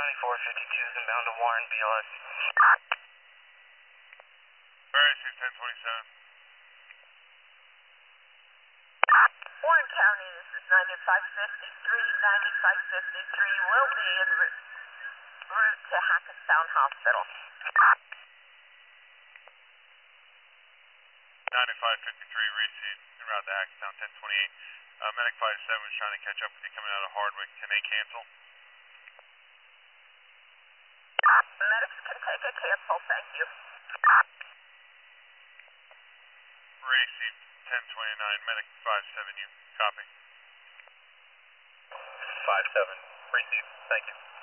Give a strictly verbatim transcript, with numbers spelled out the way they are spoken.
ninety-four fifty-two is inbound to Warren, B L S. Alright, ten twenty-seven. Warren County, this is ninety-five fifty-three, ninety-five fifty-three will be en route, route to Hackettstown Hospital. ninety-five fifty-three, received, en route to Hackettstown, ten twenty-eight. Uh, Medic five seven is trying to catch up with you coming out of Hardwick. Can they cancel? Medics can take a cancel, thank you. Received, ten twenty-nine, Medic five seven, you copy? five seven, received, thank you.